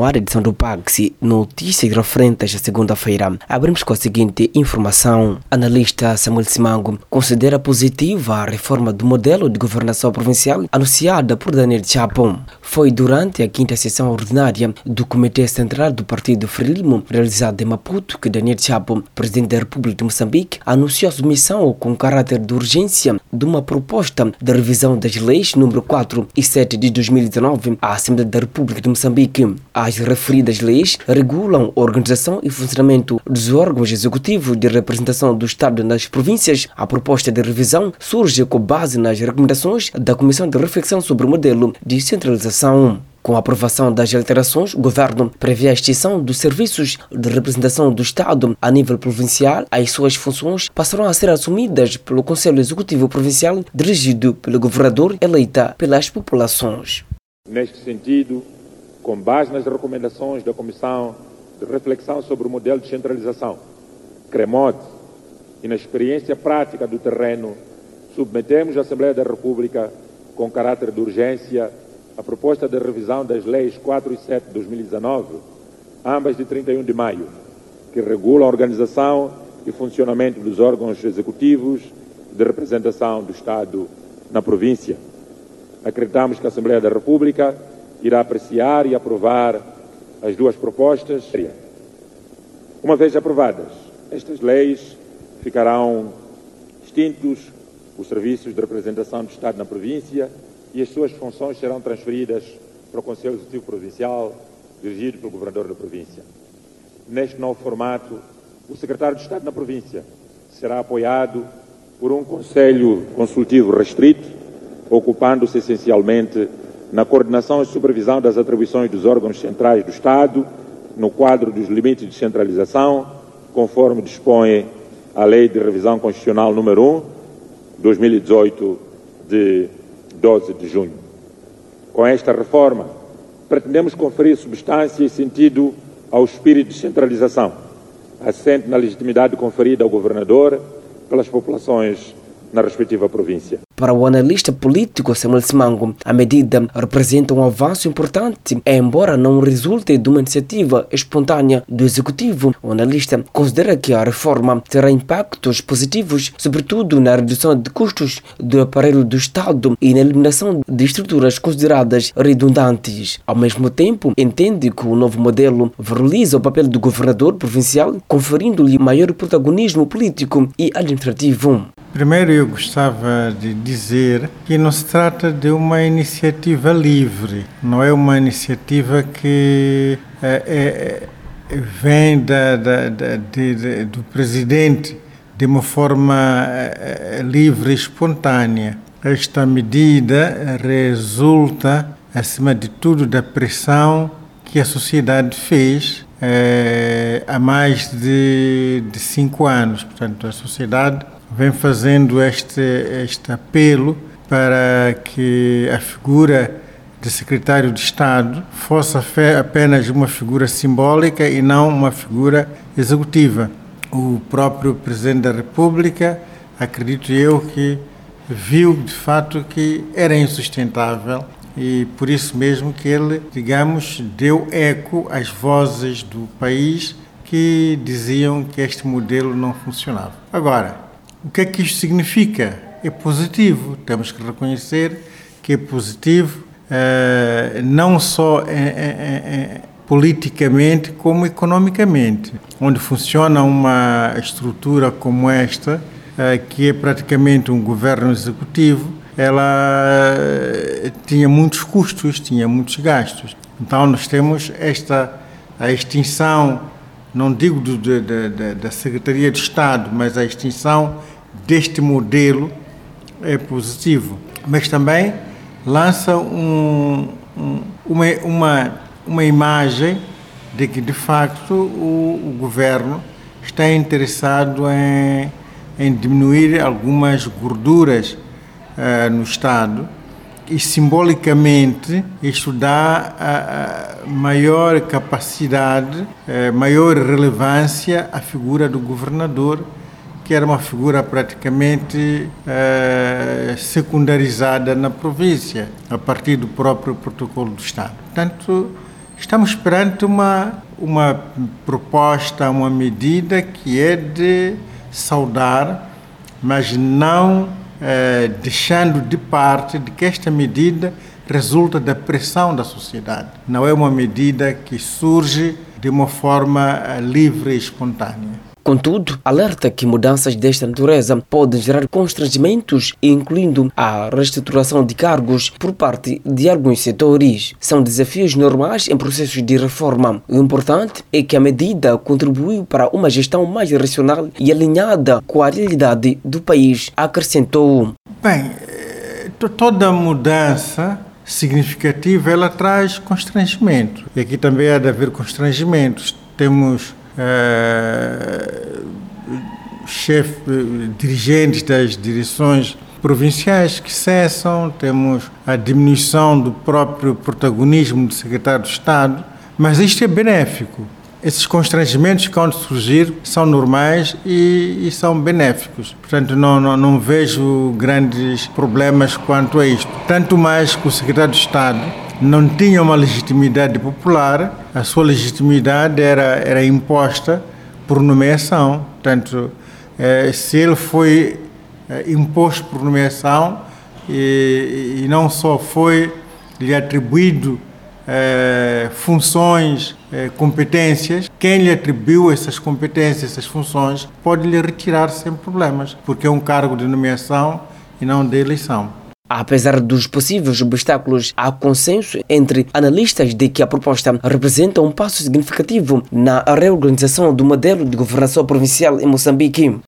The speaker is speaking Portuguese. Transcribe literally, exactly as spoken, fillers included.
continuar a edição do Paxi Notícias referentes à segunda-feira. Abrimos com a seguinte informação. Analista Samuel Simango considera positiva a reforma do modelo de governação provincial anunciada por Daniel Chapo. Foi durante a quinta sessão ordinária do Comitê Central do Partido Frelimo, realizada em Maputo, que Daniel Chapo, presidente da República de Moçambique, anunciou a submissão com caráter de urgência de uma proposta de revisão das leis número quatro e sete de dois mil e dezenove à Assembleia da República de Moçambique. As referidas leis regulam a organização e funcionamento dos órgãos executivos de representação do Estado nas províncias. A proposta de revisão surge com base nas recomendações da Comissão de Reflexão sobre o Modelo de Centralização. Com a aprovação das alterações, o governo prevê a extinção dos serviços de representação do Estado a nível provincial. As suas funções passarão a ser assumidas pelo Conselho Executivo Provincial, dirigido pelo governador eleita pelas populações. Neste sentido, com base nas recomendações da Comissão de Reflexão sobre o Modelo de Centralização, CREMOD, e na experiência prática do terreno, submetemos à Assembleia da República, com caráter de urgência, a proposta de revisão das leis quatro e sete de dois mil e dezenove, ambas de trinta e um de maio, que regulam a organização e funcionamento dos órgãos executivos de representação do Estado na província. Acreditamos que a Assembleia da República irá apreciar e aprovar as duas propostas. Uma vez aprovadas, estas leis ficarão extintos os serviços de representação do Estado na província e as suas funções serão transferidas para o Conselho Executivo Provincial, dirigido pelo Governador da província. Neste novo formato, o Secretário de Estado na província será apoiado por um Conselho Consultivo restrito, ocupando-se essencialmente na coordenação e supervisão das atribuições dos órgãos centrais do Estado, no quadro dos limites de centralização, conforme dispõe a Lei de Revisão Constitucional número um, dois mil e dezoito, de doze de junho. Com esta reforma, pretendemos conferir substância e sentido ao espírito de centralização, assente na legitimidade conferida ao governador pelas populações na respectiva província. Para o analista político Samuel Simango, a medida representa um avanço importante, embora não resulte de uma iniciativa espontânea do Executivo. O analista considera que a reforma terá impactos positivos, sobretudo na redução de custos do aparelho do Estado e na eliminação de estruturas consideradas redundantes. Ao mesmo tempo, entende que o novo modelo valoriza o papel do governador provincial, conferindo-lhe maior protagonismo político e administrativo. Primeiro, eu gostava de dizer que não se trata de uma iniciativa livre, não é uma iniciativa que é, é, vem da, da, da, de, de, do presidente de uma forma é, livre e espontânea. Esta medida resulta, acima de tudo, da pressão que a sociedade fez é, há mais de, de cinco anos. Portanto, a sociedade vem fazendo este, este apelo para que a figura de secretário de Estado fosse apenas uma figura simbólica e não uma figura executiva. O próprio Presidente da República, acredito eu, que viu de fato que era insustentável e por isso mesmo que ele, digamos, deu eco às vozes do país que diziam que este modelo não funcionava. Agora, o que é que isto significa? É positivo, temos que reconhecer que é positivo, eh, não só eh, eh, eh, politicamente, como economicamente. Onde funciona uma estrutura como esta, eh, que é praticamente um governo executivo, ela eh, tinha muitos custos, tinha muitos gastos. Então nós temos esta a extinção, não digo do, de, de, de, da Secretaria de Estado, mas a extinção deste modelo é positivo, mas também lança um, um, uma, uma, uma imagem de que, de facto, o, o governo está interessado em, em diminuir algumas gorduras uh, no Estado e, simbolicamente, isto dá a, a maior capacidade, uh, maior relevância à figura do governador, que era uma figura praticamente eh, secundarizada na província, a partir do próprio protocolo do Estado. Portanto, Estamos perante uma, uma proposta, uma medida que é de saudar, mas não eh, deixando de parte de que esta medida resulta da pressão da sociedade. Não é uma medida que surge de uma forma livre e espontânea. Contudo, alerta que mudanças desta natureza podem gerar constrangimentos, incluindo a reestruturação de cargos por parte de alguns setores. São desafios normais em processos de reforma. O importante é que a medida contribuiu para uma gestão mais racional e alinhada com a realidade do país, acrescentou. Bem, toda mudança significativa ela traz constrangimento. E aqui também há de haver constrangimentos. Temos Uh, chefe, dirigentes das direções provinciais que cessam, temos a diminuição do próprio protagonismo do secretário de Estado, mas isto é benéfico. Esses constrangimentos que vão surgir são normais e, e são benéficos. Portanto, não, não, não vejo grandes problemas quanto a isto. Tanto mais que o secretário de Estado não tinha uma legitimidade popular, a sua legitimidade era, era imposta por nomeação. Portanto, eh, se ele foi eh, imposto por nomeação e, e não só foi lhe atribuído eh, funções, eh, competências, quem lhe atribuiu essas competências, essas funções, pode lhe retirar sem problemas, porque é um cargo de nomeação e não de eleição. Apesar dos possíveis obstáculos, há consenso entre analistas de que a proposta representa um passo significativo na reorganização do modelo de governação provincial em Moçambique.